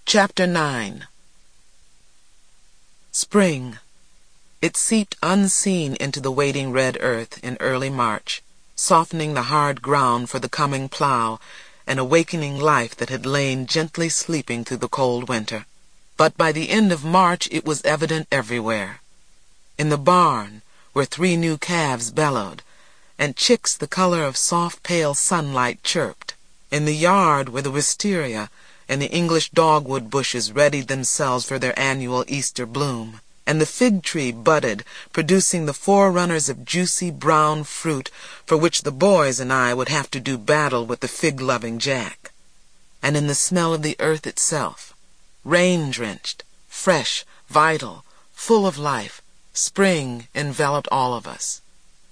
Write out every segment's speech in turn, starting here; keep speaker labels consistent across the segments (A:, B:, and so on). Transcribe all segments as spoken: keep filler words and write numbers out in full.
A: Chapter nine. Spring. It seeped unseen into the waiting red earth in early March, softening the hard ground for the coming plow and awakening life that had lain gently sleeping through the cold winter. But by the end of March it was evident everywhere. In the barn, where three new calves bellowed, and chicks the color of soft pale sunlight chirped. In the yard where the wisteria and the English dogwood bushes readied themselves for their annual Easter bloom, and the fig tree budded, producing the forerunners of juicy brown fruit for which the boys and I would have to do battle with the fig-loving Jack. And in the smell of the earth itself, rain-drenched, fresh, vital, full of life, spring enveloped all of us.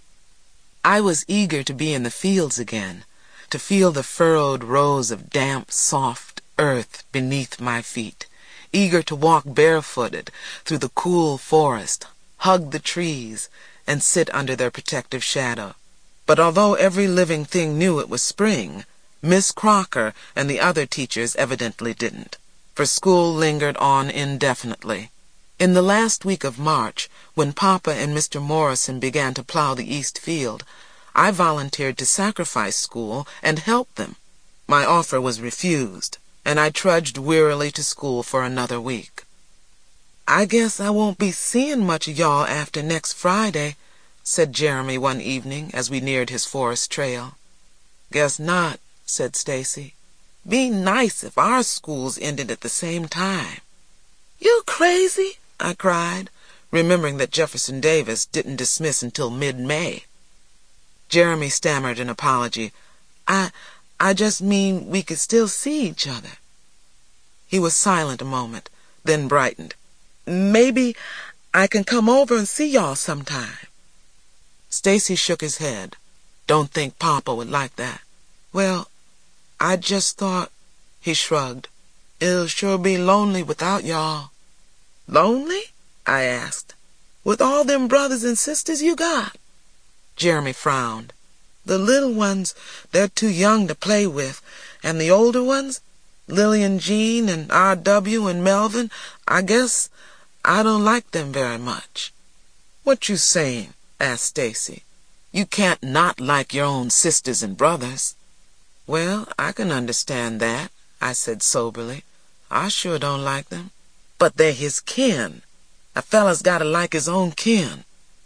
A: I was eager to be in the fields again, to feel the furrowed rows of damp, soft earth beneath my feet, eager to walk barefooted through the cool forest, hug the trees, and sit under their protective shadow. But although every living thing knew it was spring, Miss Crocker and the other teachers evidently didn't, for school lingered on indefinitely. In the last week of March, when Papa and Mister Morrison began to plow the east field, I volunteered to sacrifice school and help them. My offer was refused, and I trudged wearily to school for another week. "I guess I won't be seeing much of y'all after next Friday," said Jeremy one evening as we neared his forest trail. "Guess not," said Stacy. "Be nice if our schools ended at the same time." "You crazy?" I cried, remembering that Jefferson Davis didn't dismiss until mid-May. Jeremy stammered an apology. I, I just mean we could still see each other." He was silent a moment, then brightened. "Maybe I can come over and see y'all sometime." Stacy shook his head. "Don't think Papa would like that." "Well, I just thought," he shrugged, "it'll sure be lonely without y'all." "Lonely?" I asked. "With all them brothers and sisters you got?" Jeremy frowned. "The little ones, they're too young to play with, and the older ones, Lillian Jean and R W and Melvin, I guess I don't like them very much." "What you saying?" asked Stacy. "You can't not like your own sisters and brothers." "Well, I can understand that," I said soberly. "I sure don't like them." "But they're his kin. A fella's gotta like his own kin."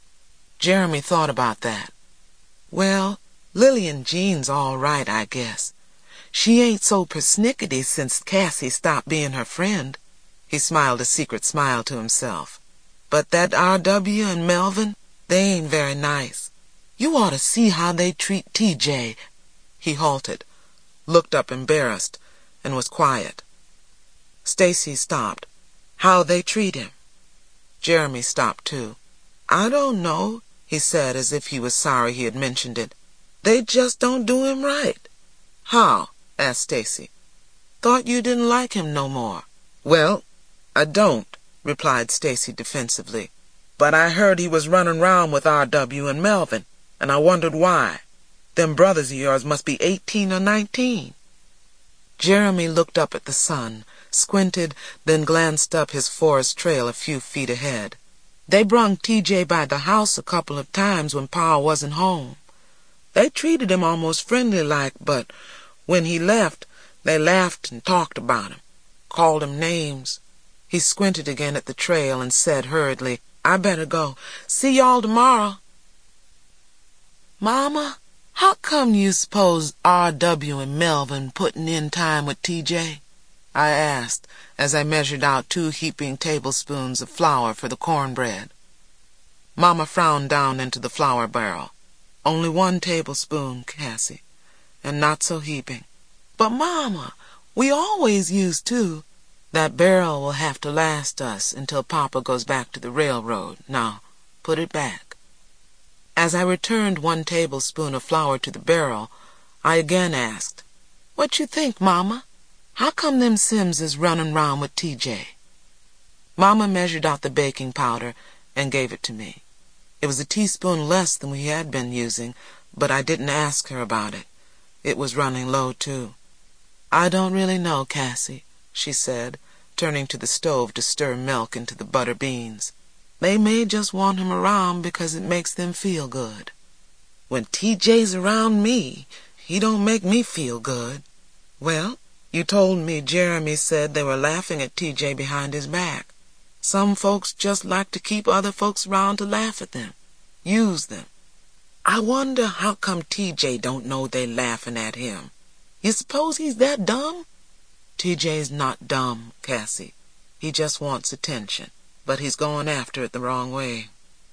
A: Jeremy thought about that. "Well, Lillian Jean's all right, I guess. She ain't so persnickety since Cassie stopped being her friend." He smiled a secret smile to himself. "But that R W and Melvin, they ain't very nice. You ought to see how they treat T J." He halted, looked up embarrassed, and was quiet. Stacy stopped. "How they treat him?" Jeremy stopped too. "I don't know," he said as if he was sorry he had mentioned it. "They just don't do him right." "How?" asked Stacy. "Thought you didn't like him no more." "Well, I don't," replied Stacy defensively. "But I heard he was running round with R W and Melvin, and I wondered why. Them brothers of yours must be eighteen or nineteen. Jeremy looked up at the sun, squinted, then glanced up his forest trail a few feet ahead. "They brung T J by the house a couple of times when Pa wasn't home. They treated him almost friendly-like, but when he left, they laughed and talked about him, called him names." He squinted again at the trail and said hurriedly, "I better go. See y'all tomorrow." "Mama, how come you suppose R W and Melvin putting in time with T J?" I asked as I measured out two heaping tablespoons of flour for the cornbread. Mama frowned down into the flour barrel. "Only one tablespoon, Cassie, and not so heaping." "But, Mama, we always use two." "That barrel will have to last us until Papa goes back to the railroad. Now, put it back." As I returned one tablespoon of flour to the barrel, I again asked, "What you think, Mama? How come them Sims is running round with T J?" Mama measured out the baking powder and gave it to me. It was a teaspoon less than we had been using, but I didn't ask her about it. It was running low, too. "I don't really know, Cassie," she said, turning to the stove to stir milk into the butter beans. "They may just want him around because it makes them feel good. When T J's around me, he don't make me feel good." "Well, you told me Jeremy said they were laughing at T J behind his back. Some folks just like to keep other folks around to laugh at them. Use them. I wonder how come T J don't know they laughing at him. You suppose he's that dumb?" "T J's not dumb, Cassie. He just wants attention, but he's going after it the wrong way."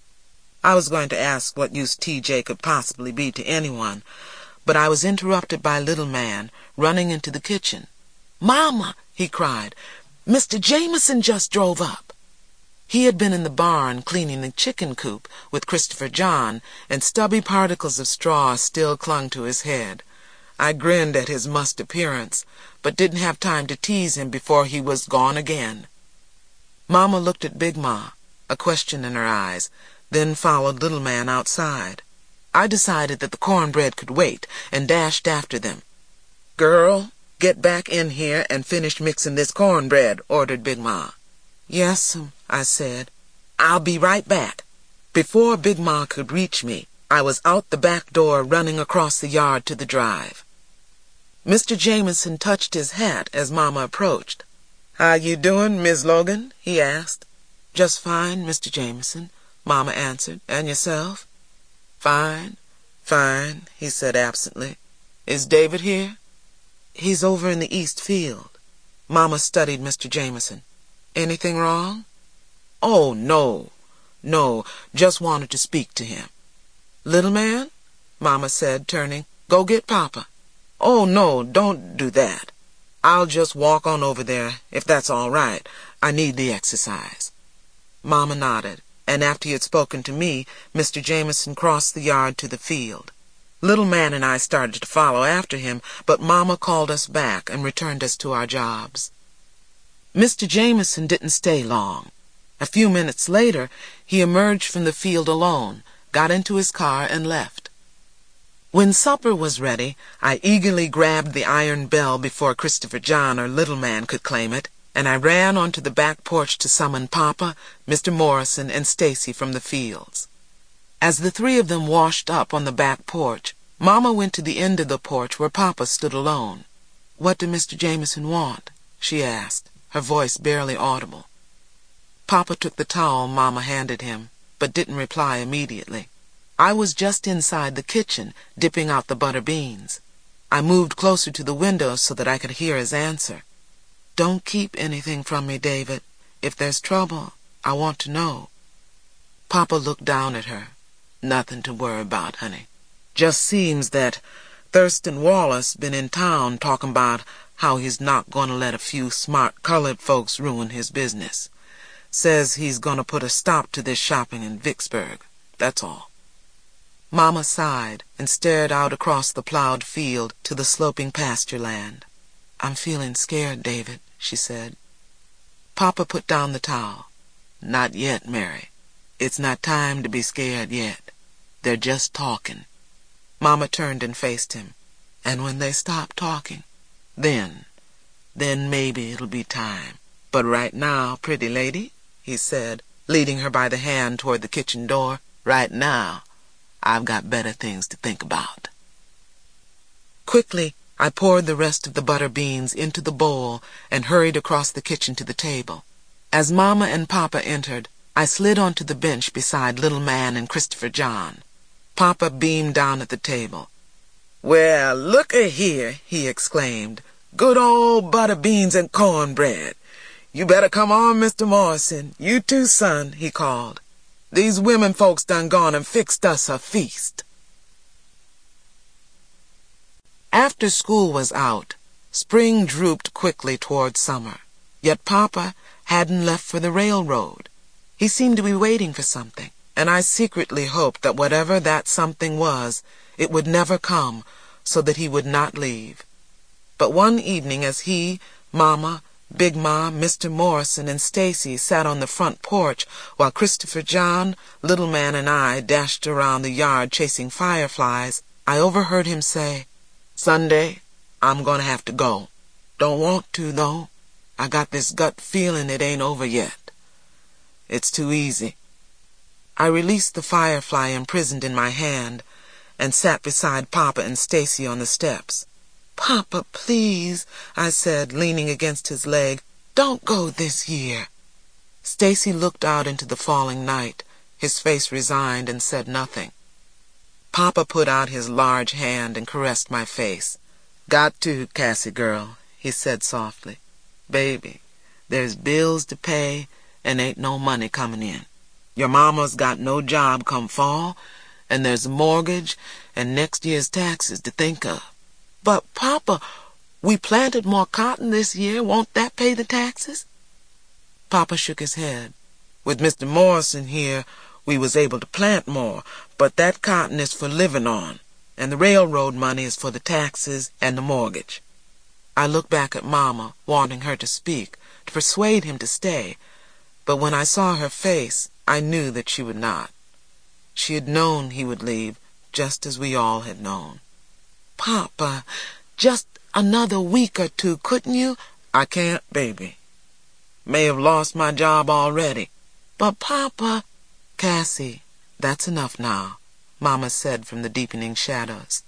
A: I was going to ask what use T J could possibly be to anyone, but I was interrupted by Little Man running into the kitchen. "Mama," he cried, "Mister Jameson just drove up." He had been in the barn cleaning the chicken coop with Christopher John, and stubby particles of straw still clung to his head. I grinned at his mussed appearance, but didn't have time to tease him before he was gone again. Mama looked at Big Ma, a question in her eyes, then followed Little Man outside. I decided that the cornbread could wait and dashed after them. "Girl, get back in here and finish mixing this cornbread," ordered Big Ma. "Yes'm," I said. "I'll be right back." Before Big Ma could reach me, I was out the back door running across the yard to the drive. Mister Jameson touched his hat as Mama approached. "How you doing, Miss Logan?" he asked. "Just fine, Mister Jameson," Mama answered. "And yourself?" "Fine, fine," he said absently. "Is David here?" "He's over in the east field." Mama studied Mister Jameson. "Anything wrong?" "Oh, no, no, just wanted to speak to him." "Little Man," Mama said, turning, "go get Papa." "Oh, no, don't do that. I'll just walk on over there, if that's all right. I need the exercise." Mama nodded, and after he had spoken to me, Mister Jameson crossed the yard to the field. Little Man and I started to follow after him, but Mama called us back and returned us to our jobs. Mister Jameson didn't stay long. A few minutes later, he emerged from the field alone, got into his car, and left. When supper was ready, I eagerly grabbed the iron bell before Christopher John or Little Man could claim it, and I ran onto the back porch to summon Papa, Mister Morrison, and Stacy from the fields. As the three of them washed up on the back porch, Mama went to the end of the porch where Papa stood alone. "What did Mister Jameson want?" she asked, her voice barely audible. Papa took the towel Mama handed him, but didn't reply immediately. I was just inside the kitchen, dipping out the butter beans. I moved closer to the window so that I could hear his answer. "Don't keep anything from me, David. If there's trouble, I want to know." Papa looked down at her. "Nothing to worry about, honey. Just seems that Thurston Wallace been in town talking about how he's not going to let a few smart colored folks ruin his business. Says he's going to put a stop to this shopping in Vicksburg. That's all." Mama sighed and stared out across the plowed field to the sloping pasture land. "I'm feeling scared, David," she said. Papa put down the towel. "Not yet, Mary. It's not time to be scared yet. They're just talking." Mama turned and faced him. "And when they stop talking, then, then maybe it'll be time. But right now, pretty lady," he said, leading her by the hand toward the kitchen door, "right now, I've got better things to think about." Quickly, I poured the rest of the butter beans into the bowl and hurried across the kitchen to the table. As Mama and Papa entered, I slid onto the bench beside Little Man and Christopher John. Papa beamed down at the table. "Well, look-a-here," he exclaimed. "Good old butter beans and cornbread. You better come on, Mister Morrison. You too, son," he called. "These women folks done gone and fixed us a feast." After school was out, spring drooped quickly toward summer. Yet Papa hadn't left for the railroad. He seemed to be waiting for something, and I secretly hoped that whatever that something was, it would never come, so that he would not leave. But one evening as he, Mama, Big Ma, Mister Morrison, and Stacy sat on the front porch while Christopher John, Little Man, and I dashed around the yard chasing fireflies, I overheard him say, "Sunday, I'm going to have to go. Don't want to, though. I got this gut feeling it ain't over yet. It's too easy. I released the firefly imprisoned in my hand and sat beside Papa and Stacy on the steps. "Papa, please," I said, leaning against his leg. "Don't go this year." Stacy looked out into the falling night, his face resigned, and said nothing. Papa put out his large hand and caressed my face. "Got to, Cassie girl," he said softly. "Baby, there's bills to pay and ain't no money coming in. Your mama's got no job come fall, and there's a mortgage and next year's taxes to think of." "But, Papa, we planted more cotton this year. Won't that pay the taxes?" Papa shook his head. "With Mister Morrison here, we was able to plant more, but that cotton is for living on, and the railroad money is for the taxes and the mortgage." I looked back at Mama, wanting her to speak, to persuade him to stay, but when I saw her face, I knew that she would not. She had known he would leave, just as we all had known. "Papa, just another week or two, couldn't you?" "I can't, baby. May have lost my job already." "But, Papa—" "Cassie, that's enough now," Mama said from the deepening shadows.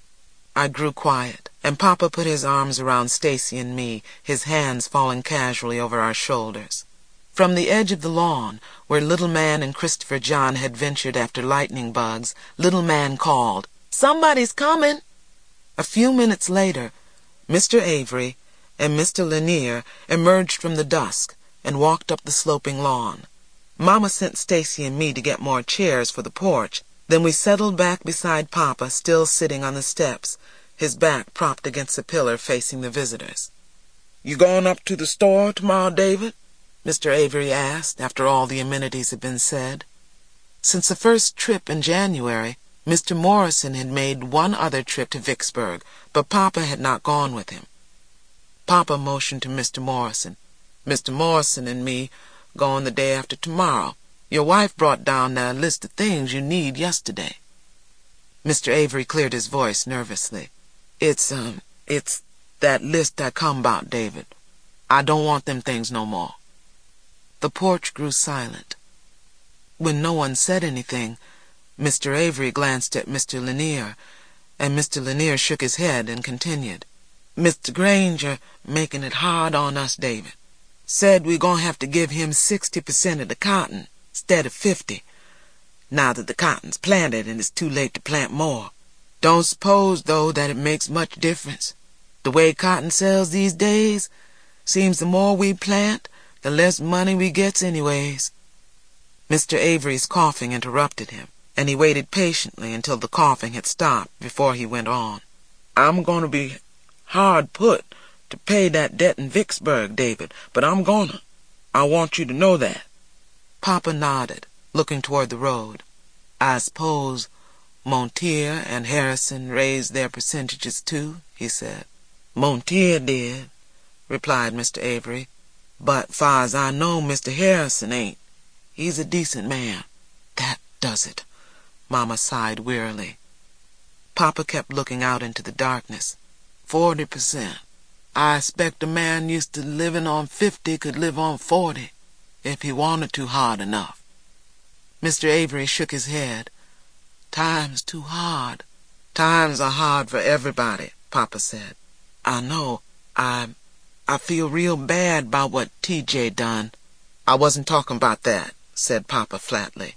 A: I grew quiet, and Papa put his arms around Stacy and me, his hands falling casually over our shoulders. From the edge of the lawn, where Little Man and Christopher John had ventured after lightning bugs, Little Man called, "Somebody's coming!" A few minutes later, Mister Avery and Mister Lanier emerged from the dusk and walked up the sloping lawn. Mama sent Stacy and me to get more chairs for the porch. Then we settled back beside Papa, still sitting on the steps, his back propped against a pillar facing the visitors. "You going up to the store tomorrow, David?" Mister Avery asked, after all the amenities had been said. Since the first trip in January, Mister Morrison had made one other trip to Vicksburg, but Papa had not gone with him. Papa motioned to Mister Morrison. "Mister Morrison and me going the day after tomorrow. Your wife brought down that list of things you need yesterday." Mister Avery cleared his voice nervously. It's, um, it's that list I come about, David. I don't want them things no more." The porch grew silent. When no one said anything, Mister Avery glanced at Mister Lanier, and Mister Lanier shook his head and continued. "Mister Granger making it hard on us, David. Said we gonna have to give him sixty percent of the cotton, instead of fifty, now that the cotton's planted and it's too late to plant more. Don't suppose, though, that it makes much difference. The way cotton sells these days, seems the more we plant, the less money we gets anyways." Mister Avery's coughing interrupted him, and he waited patiently until the coughing had stopped before he went on. "I'm gonna be hard put to pay that debt in Vicksburg, David, but I'm gonna. I want you to know that." Papa nodded, looking toward the road. "I suppose Montier and Harrison raised their percentages too," he said. "Montier did," replied Mister Avery. "But far as I know, Mister Harrison ain't. He's a decent man." "That does it," Mama sighed wearily. Papa kept looking out into the darkness. Forty percent. I expect a man used to living on fifty could live on forty, if he wanted to hard enough." Mister Avery shook his head. "Time's too hard." "Times are hard for everybody," Papa said. "I know. I... I feel real bad about what T J done." "I wasn't talking about that," said Papa flatly.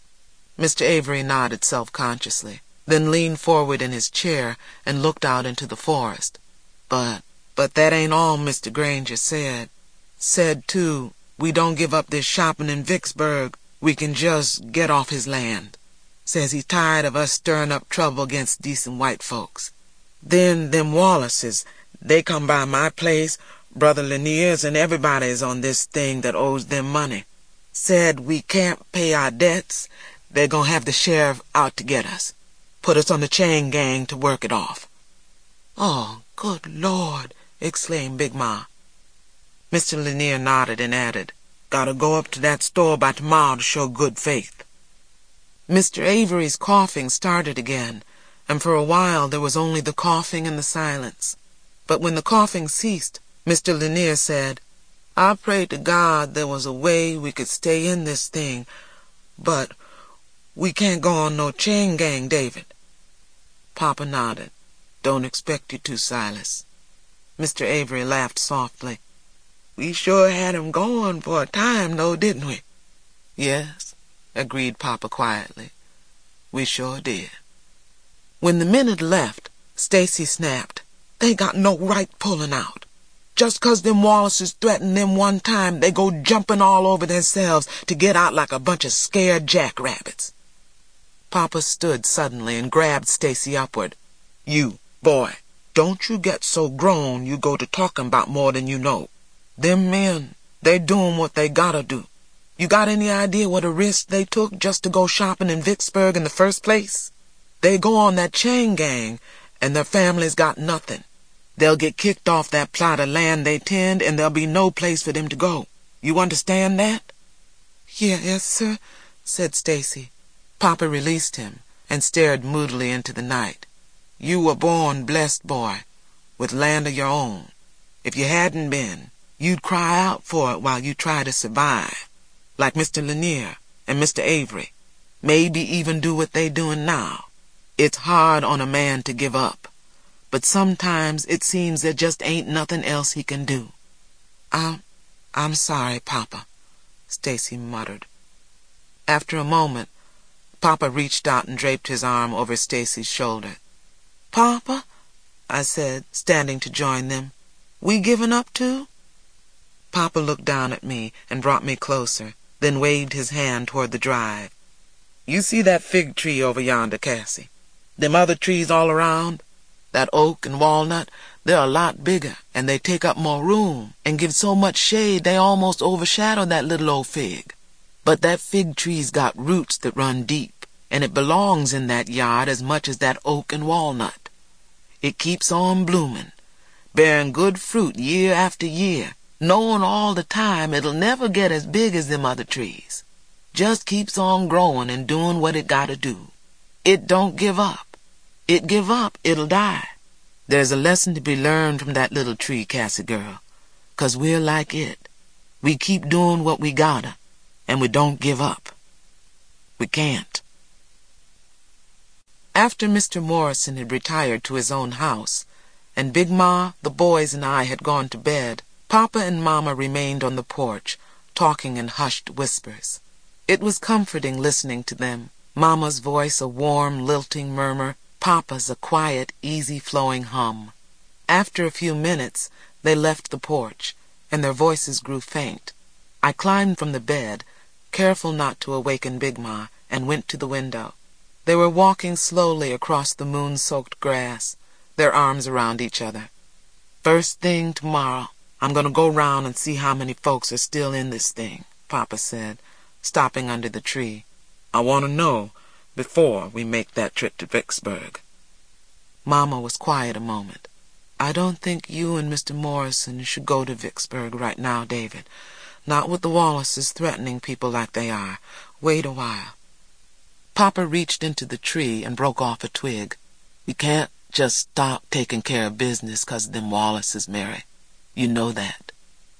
A: Mister Avery nodded self-consciously, then leaned forward in his chair and looked out into the forest. But, but that ain't all Mister Granger said. Said, too, we don't give up this shopping in Vicksburg, we can just get off his land. Says he's tired of us stirring up trouble against decent white folks. Then them Wallaces, they come by my place, Brother Lanier's, and everybody's on this thing that owes them money. Said we can't pay our debts, they're gonna have the sheriff out to get us. Put us on the chain gang to work it off." "Oh, good Lord!" exclaimed Big Ma. Mister Lanier nodded and added, "Gotta go up to that store by tomorrow to show good faith." Mister Avery's coughing started again, and for a while there was only the coughing and the silence. But when the coughing ceased, Mister Lanier said, I prayed to God there was a way we could stay in this thing, but we can't go on no chain gang, David. Papa nodded. Don't expect you to, Silas. Mister Avery laughed softly. We sure had him going for a time, though, didn't we? Yes, agreed Papa quietly. We sure did. When the men had left, Stacy snapped. They got no right pulling out. Just 'cause them Wallaces threatened them one time, they go jumping all over themselves to get out like a bunch of scared jackrabbits. Papa stood suddenly and grabbed Stacy upward. You, boy, don't you get so grown you go to talking about more than you know. Them men, they doing what they gotta do. You got any idea what a risk they took just to go shopping in Vicksburg in the first place? They go on that chain gang, and their families got nothing. They'll get kicked off that plot of land they tend, and there'll be no place for them to go. You understand that? Yeah, yes, sir, said Stacy. Papa released him and stared moodily into the night. You were born blessed, boy, with land of your own. If you hadn't been, you'd cry out for it while you try to survive, like Mister Lanier and Mister Avery. Maybe even do what they doing now. It's hard on a man to give up, but sometimes it seems there just ain't nothing else he can do. I'm, I'm sorry, Papa, Stacy muttered. After a moment, Papa reached out and draped his arm over Stacy's shoulder. Papa, I said, standing to join them, we giving up too? Papa looked down at me and brought me closer, then waved his hand toward the drive. You see that fig tree over yonder, Cassie? Them other trees all around? That oak and walnut, they're a lot bigger, and they take up more room and give so much shade they almost overshadow that little old fig. But that fig tree's got roots that run deep, and it belongs in that yard as much as that oak and walnut. It keeps on blooming, bearing good fruit year after year, knowing all the time it'll never get as big as them other trees. Just keeps on growing and doing what it gotta do. It don't give up. It give up, it'll die. There's a lesson to be learned from that little tree, Cassie girl, 'cause we're like it. We keep doing what we gotta, and we don't give up. We can't. After Mister Morrison had retired to his own house, and Big Ma, the boys, and I had gone to bed, Papa and Mama remained on the porch, talking in hushed whispers. It was comforting listening to them, Mama's voice a warm, lilting murmur, Papa's a quiet, easy-flowing hum. After a few minutes, they left the porch, and their voices grew faint. I climbed from the bed, careful not to awaken Big Ma, and went to the window. They were walking slowly across the moon-soaked grass, their arms around each other. First thing tomorrow, I'm going to go round and see how many folks are still in this thing, Papa said, stopping under the tree. I want to know before we make that trip to Vicksburg. Mama was quiet a moment. I don't think you and Mister Morrison should go to Vicksburg right now, David. Not with the Wallaces threatening people like they are. Wait a while. Papa reached into the tree and broke off a twig. We can't just stop taking care of business 'cause of them Wallaces, Mary. You know that.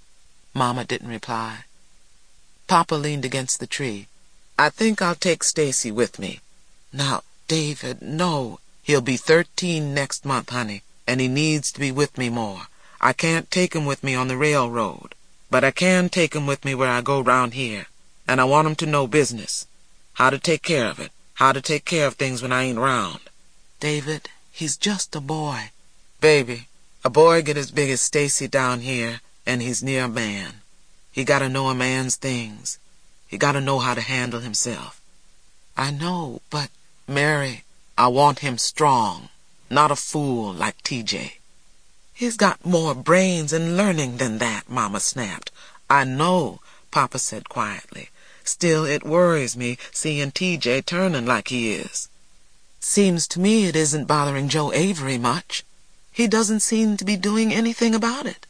A: Mama didn't reply. Papa leaned against the tree. I think I'll take Stacy with me. Now, David, no. He'll be thirteen next month, honey, and he needs to be with me more. I can't take him with me on the railroad, but I can take him with me where I go round here, and I want him to know business. How to take care of it. How to take care of things when I ain't round. David, he's just a boy. Baby, a boy get as big as Stacy down here, and he's near a man. He gotta know a man's things. He gotta know how to handle himself. I know, but, Mary, I want him strong, not a fool like T J. He's got more brains and learning than that, Mama snapped. I know, Papa said quietly. Still, it worries me seeing T J turning like he is. Seems to me it isn't bothering Joe Avery much. He doesn't seem to be doing anything about it.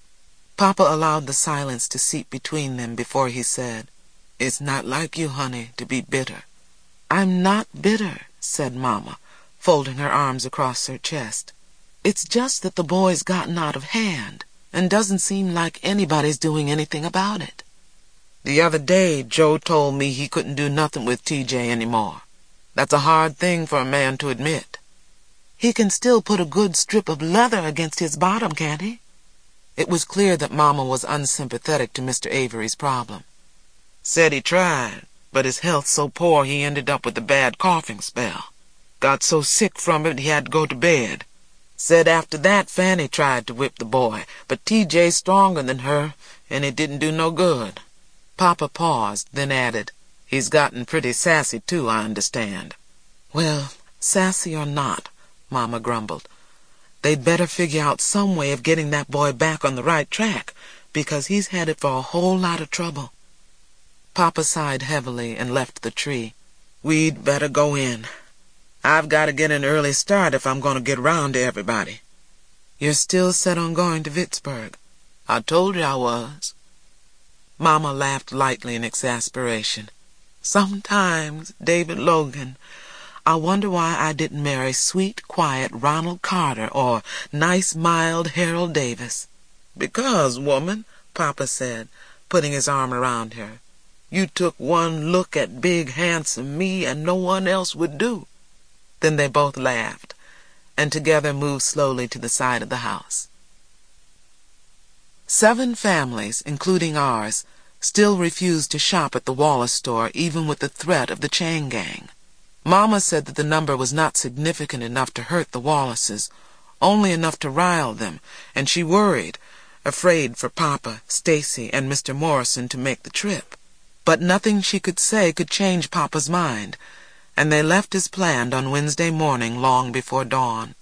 A: Papa allowed the silence to seep between them before he said, It's not like you, honey, to be bitter. I'm not bitter, said Mama, folding her arms across her chest. It's just that the boy's gotten out of hand. and doesn't seem like anybody's doing anything about it. The other day, Joe told me he couldn't do nothing with T J anymore. That's a hard thing for a man to admit. He can still put a good strip of leather against his bottom, can't he? It was clear that Mama was unsympathetic to Mister Avery's problem. Said he tried, but his health's so poor he ended up with a bad coughing spell. Got so sick from it he had to go to bed. Said after that Fanny tried to whip the boy, but T J's stronger than her, and it didn't do no good. Papa paused, then added, "He's gotten pretty sassy, too, I understand." Well, sassy or not, Mama grumbled, they'd better figure out some way of getting that boy back on the right track, because he's headed for a whole lot of trouble. Papa sighed heavily and left the tree. We'd better go in. I've got to get an early start if I'm going to get round to everybody. You're still set on going to Vicksburg? I told you I was. Mama laughed lightly in exasperation. Sometimes, David Logan, I wonder why I didn't marry sweet, quiet Ronald Carter or nice, mild Harold Davis. Because, woman, Papa said, putting his arm around her, you took one look at big, handsome me and no one else would do. Then they both laughed, and together moved slowly to the side of the house. Seven families, including ours, still refused to shop at the Wallace store even with the threat of the chain gang. Mama said that the number was not significant enough to hurt the Wallaces, only enough to rile them, and she worried, afraid for Papa, Stacy, and Mister Morrison to make the trip. But nothing she could say could change Papa's mind, and they left as planned on Wednesday morning long before dawn.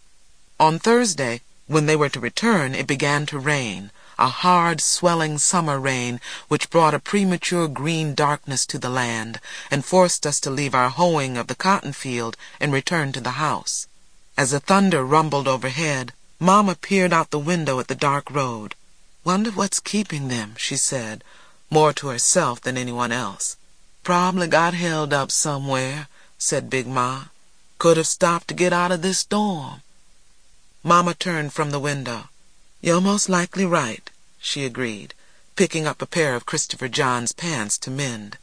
A: On Thursday, when they were to return, it began to rain, a hard, swelling summer rain which brought a premature green darkness to the land and forced us to leave our hoeing of the cotton field and return to the house. As the thunder rumbled overhead, Mama peered out the window at the dark road. "Wonder what's keeping them," she said, more to herself than anyone else. "Probably got held up somewhere," said Big Ma. "Could have stopped to get out of this storm." Mama turned from the window. "You're most likely right," she agreed, picking up a pair of Christopher John's pants to mend.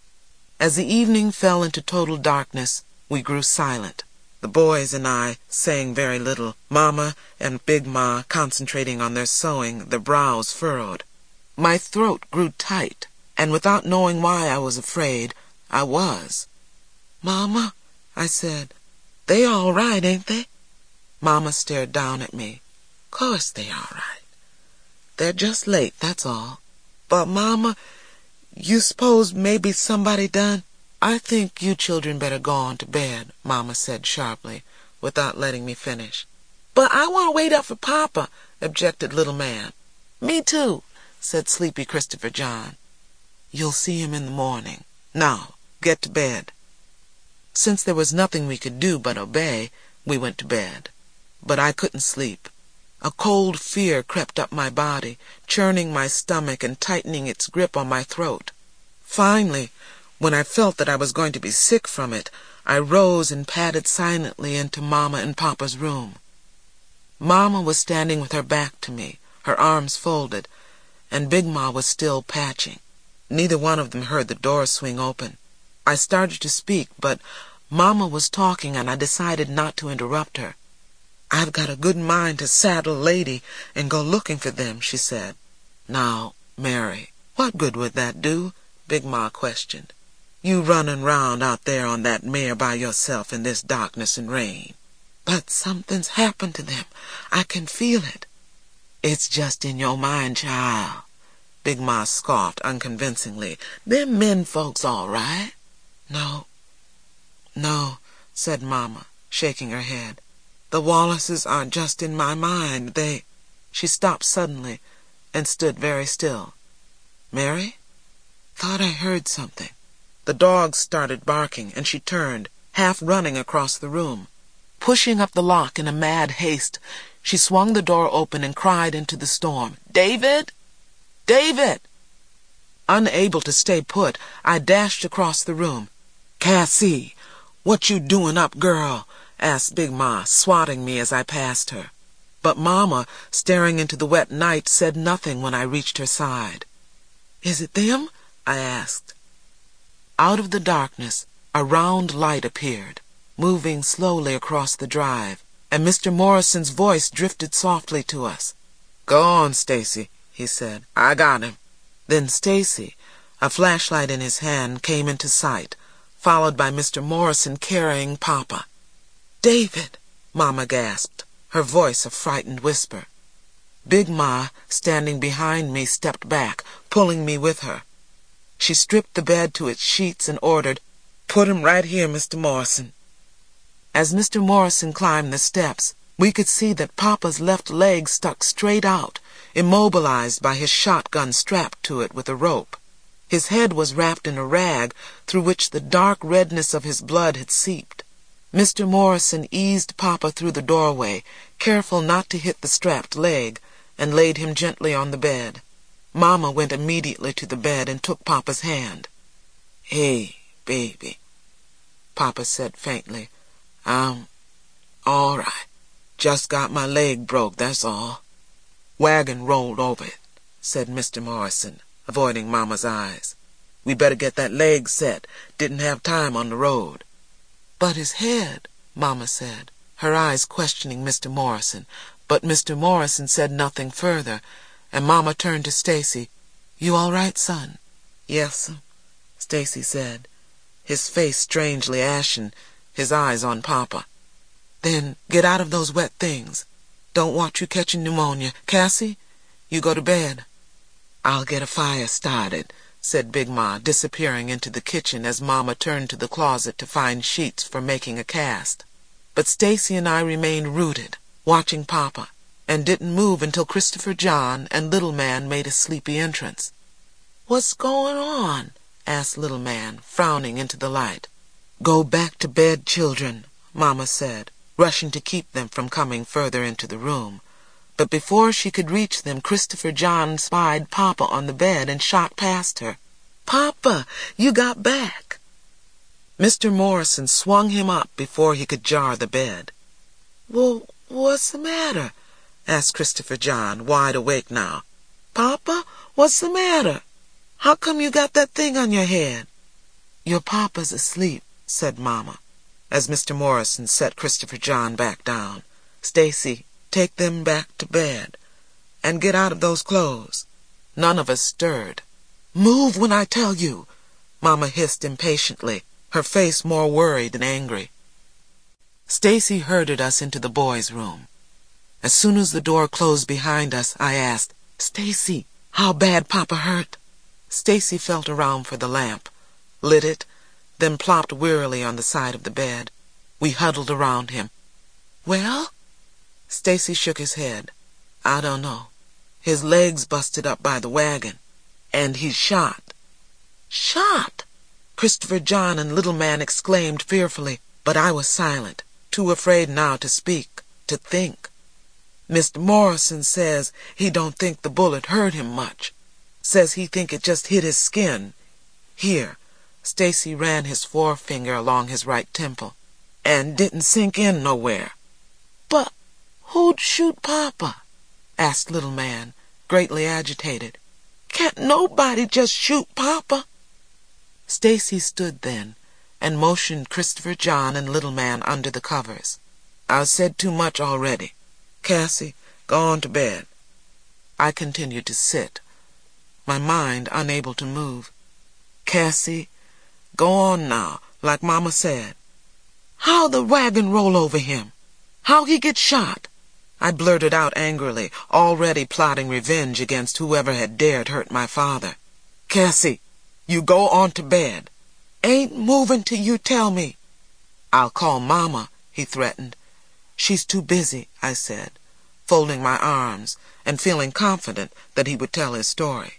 A: As the evening fell into total darkness, we grew silent. The boys and I saying very little, Mama and Big Ma concentrating on their sewing, their brows furrowed. My throat grew tight, and without knowing why I was afraid, I was. "Mama," I said, "they all right, ain't they?" Mama stared down at me. "Course they all right. They're just late, that's all." "But, Mama, you s'pose maybe somebody done—" "I think you children better go on to bed," Mama said sharply, without letting me finish. "But I want to wait up for Papa," objected Little Man. "Me too," said sleepy Christopher John. "You'll see him in the morning. Now, get to bed." Since there was nothing we could do but obey, we went to bed. But I couldn't sleep. A cold fear crept up my body, churning my stomach and tightening its grip on my throat. Finally, when I felt that I was going to be sick from it, I rose and padded silently into Mama and Papa's room. Mama was standing with her back to me, her arms folded, and Big Ma was still patching. Neither one of them heard the door swing open. I started to speak, but Mama was talking, and I decided not to interrupt her. "I've got a good mind to saddle Lady and go looking for them," she said. "Now, Mary, what good would that do?" Big Ma questioned. "You running round out there on that mare by yourself in this darkness and rain." "But something's happened to them. I can feel it." "It's just in your mind, child." Big Ma scoffed unconvincingly. "Them men folks all right." "No, no," said Mama, shaking her head. "The Wallaces aren't just in my mind. They—" She stopped suddenly and stood very still. "Mary? Thought I heard something." The dogs started barking, and she turned, half running across the room. Pushing up the lock in a mad haste, she swung the door open and cried into the storm, "David! David!" Unable to stay put, I dashed across the room. "Cassie, what you doing up, girl?" asked Big Ma, swatting me as I passed her. But Mama, staring into the wet night, said nothing when I reached her side. "Is it them?" I asked. Out of the darkness, a round light appeared, moving slowly across the drive, and Mister Morrison's voice drifted softly to us. "Go on, Stacy," he said. "I got him." Then Stacy, a flashlight in his hand, came into sight, followed by Mister Morrison carrying Papa. "David!" Mama gasped, her voice a frightened whisper. Big Ma, standing behind me, stepped back, pulling me with her. She stripped the bed to its sheets and ordered, "Put him right here, Mister Morrison." As Mister Morrison climbed the steps, we could see that Papa's left leg stuck straight out, immobilized by his shotgun strapped to it with a rope. His head was wrapped in a rag through which the dark redness of his blood had seeped. Mister Morrison eased Papa through the doorway, careful not to hit the strapped leg, and laid him gently on the bed. Mama went immediately to the bed and took Papa's hand. "Hey, baby," Papa said faintly. "I'm all right. Just got my leg broke, that's all." "Wagon rolled over it," said Mister Morrison, avoiding Mama's eyes. "We better get that leg set. Didn't have time on the road." "But his head," Mama said, her eyes questioning Mister Morrison. But Mister Morrison said nothing further, and Mama turned to Stacy. "You all right, son?" "Yes'm," Stacy said, his face strangely ashen, his eyes on Papa. "Then get out of those wet things. Don't want you catching pneumonia. Cassie, you go to bed." "I'll get a fire started," said Big Ma, disappearing into the kitchen as Mama turned to the closet to find sheets for making a cast. But Stacy and I remained rooted, watching Papa, and didn't move until Christopher John and Little Man made a sleepy entrance. "What's going on?" asked Little Man, frowning into the light. "Go back to bed, children," Mama said, rushing to keep them from coming further into the room. But before she could reach them, Christopher John spied Papa on the bed and shot past her. "Papa, you got back!" Mister Morrison swung him up before he could jar the bed. "Well, what's the matter?" asked Christopher John, wide awake now. "Papa, what's the matter? How come you got that thing on your head?" "Your papa's asleep," said Mama, as Mister Morrison set Christopher John back down. "Stacy, take them back to bed, and get out of those clothes." None of us stirred. "Move when I tell you," Mama hissed impatiently, her face more worried than angry. Stacy herded us into the boys' room. As soon as the door closed behind us, I asked, "Stacy, how bad Papa hurt?" Stacy felt around for the lamp, lit it, then plopped wearily on the side of the bed. We huddled around him. "Well?" Stacy shook his head. "I don't know. His leg's busted up by the wagon, and he's shot." "Shot?" Christopher John and Little Man exclaimed fearfully, but I was silent, too afraid now to speak, to think. "Mister Morrison says he don't think the bullet hurt him much. Says he think it just hit his skin. Here," Stacy ran his forefinger along his right temple, "and didn't sink in nowhere." "But who'd shoot Papa?" asked Little Man, greatly agitated. "Can't nobody just shoot Papa?" Stacy stood then, and motioned Christopher John and Little Man under the covers. "I've said too much already. Cassie, go on to bed." I continued to sit, my mind unable to move. "Cassie, go on now, like Mama said." "How the wagon roll over him? How he get shot?" I blurted out angrily, already plotting revenge against whoever had dared hurt my father. "Cassie, you go on to bed." "Ain't moving till you tell me." "I'll call Mama," he threatened. "She's too busy," I said, folding my arms and feeling confident that he would tell his story.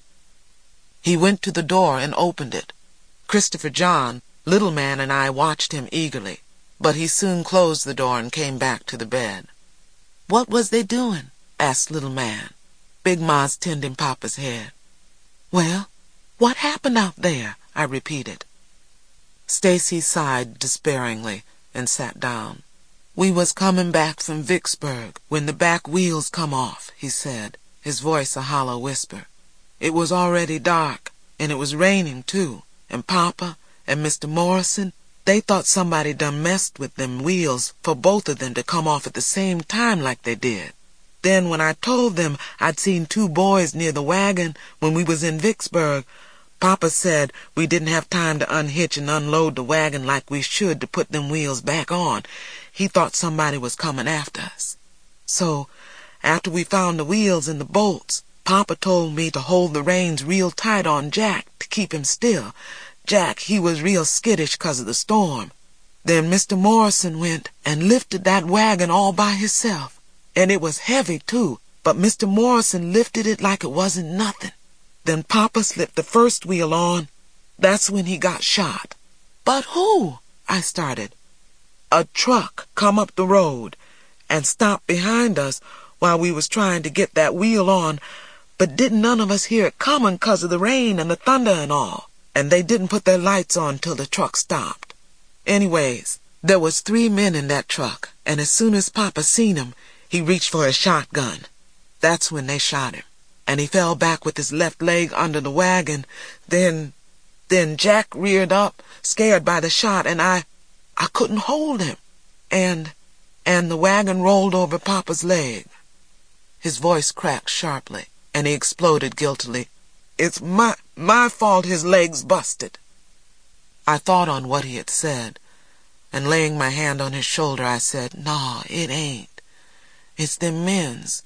A: He went to the door and opened it. Christopher John, Little Man, and I watched him eagerly, but he soon closed the door and came back to the bed. "What was they doing?" asked Little Man. Big Ma's tending Papa's head. "Well, what happened out there?" I repeated. Stacy sighed despairingly and sat down. "We was coming back from Vicksburg when the back wheels come off," he said, his voice a hollow whisper. "It was already dark, and it was raining, too, and Papa and Mister Morrison, they thought somebody done messed with them wheels for both of them to come off at the same time like they did. Then when I told them I'd seen two boys near the wagon when we was in Vicksburg, Papa said we didn't have time to unhitch and unload the wagon like we should to put them wheels back on. He thought somebody was coming after us. So, after we found the wheels and the bolts, Papa told me to hold the reins real tight on Jack to keep him still. Jack, he was real skittish 'cause of the storm. Then Mister Morrison went and lifted that wagon all by himself. And it was heavy, too, but Mister Morrison lifted it like it wasn't nothing. Then Papa slipped the first wheel on. That's when he got shot." "But who?" I started. "A truck come up the road and stopped behind us while we was trying to get that wheel on, but didn't none of us hear it coming 'cause of the rain and the thunder and all, and they didn't put their lights on till the truck stopped. Anyways, there was three men in that truck, and as soon as Papa seen 'em, he reached for his shotgun. That's when they shot him, and he fell back with his left leg under the wagon. Then, then Jack reared up, scared by the shot, and I, I couldn't hold him. And, and the wagon rolled over Papa's leg." His voice cracked sharply, and he exploded guiltily. "It's my, my fault his leg's busted." I thought on what he had said, and laying my hand on his shoulder, I said, "Nah, it ain't. It's them men's."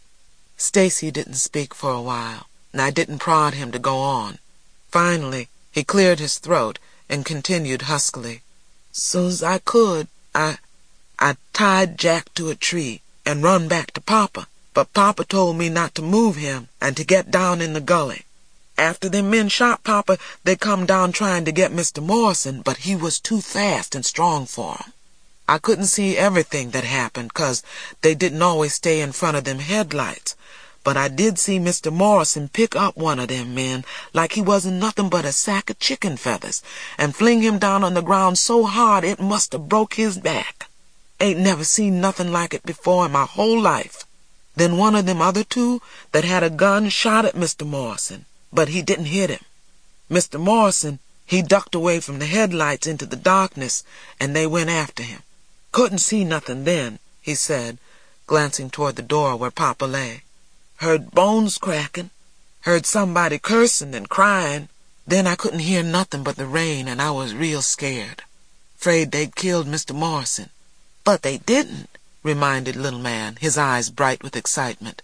A: Stacy didn't speak for a while, and I didn't prod him to go on. Finally, he cleared his throat and continued huskily. "So's I could, I, I tied Jack to a tree and run back to Papa, but Papa told me not to move him and to get down in the gully. After them men shot Papa, they come down trying to get Mister Morrison, but he was too fast and strong for 'em. I couldn't see everything that happened 'cause they didn't always stay in front of them headlights, but I did see Mister Morrison pick up one of them men like he wasn't nothing but a sack of chicken feathers and fling him down on the ground so hard it must have broke his back. Ain't never seen nothing like it before in my whole life. Then one of them other two that had a gun shot at Mister Morrison, but he didn't hit him. Mister Morrison, he ducked away from the headlights into the darkness, and they went after him. Couldn't see nothing then," he said, glancing toward the door where Papa lay. "Heard bones cracking, heard somebody cursing and crying. Then I couldn't hear nothing but the rain, and I was real scared. 'Fraid they'd killed Mister Morrison. But they didn't," reminded Little Man, his eyes bright with excitement.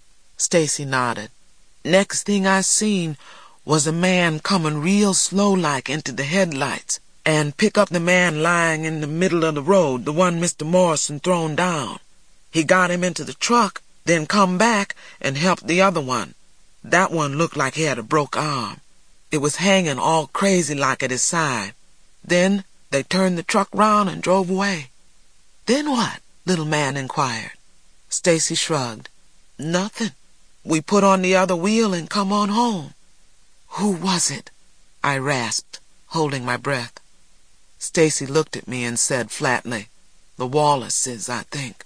A: Stacy nodded. "Next thing I seen was a man coming real slow-like into the headlights and pick up the man lying in the middle of the road, the one Mister Morrison thrown down. He got him into the truck, then come back and helped the other one. That one looked like he had a broke arm. It was hanging all crazy-like at his side. Then they turned the truck round and drove away." "Then what?" Little Man inquired. Stacy shrugged. "Nothing. We put on the other wheel and come on home." "Who was it?" I rasped, holding my breath. Stacy looked at me and said flatly, "The Wallaces, I think."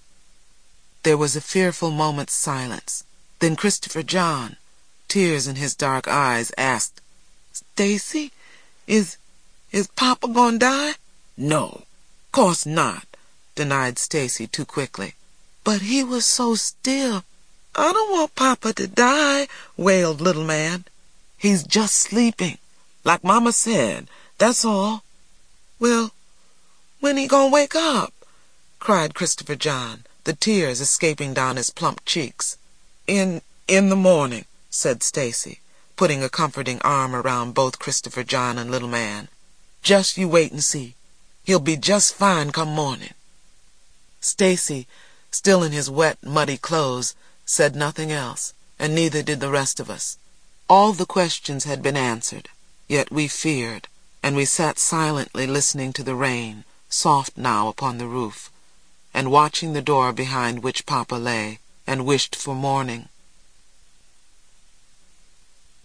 A: There was a fearful moment's silence. Then Christopher John, tears in his dark eyes, asked, "Stacy, is, is Papa gonna die?" "No, course not," denied Stacy too quickly. "But he was so still. I don't want Papa to die," wailed Little Man. "He's just sleeping, like Mama said, that's all." "Well, when he gonna wake up?" cried Christopher John, the tears escaping down his plump cheeks. In, in the morning," said Stacy, putting a comforting arm around both Christopher John and Little Man. "Just you wait and see. He'll be just fine come morning." Stacy, still in his wet, muddy clothes, said nothing else, and neither did the rest of us. All the questions had been answered, yet we feared, and we sat silently listening to the rain, soft now upon the roof, and watching the door behind which Papa lay, and wished for morning.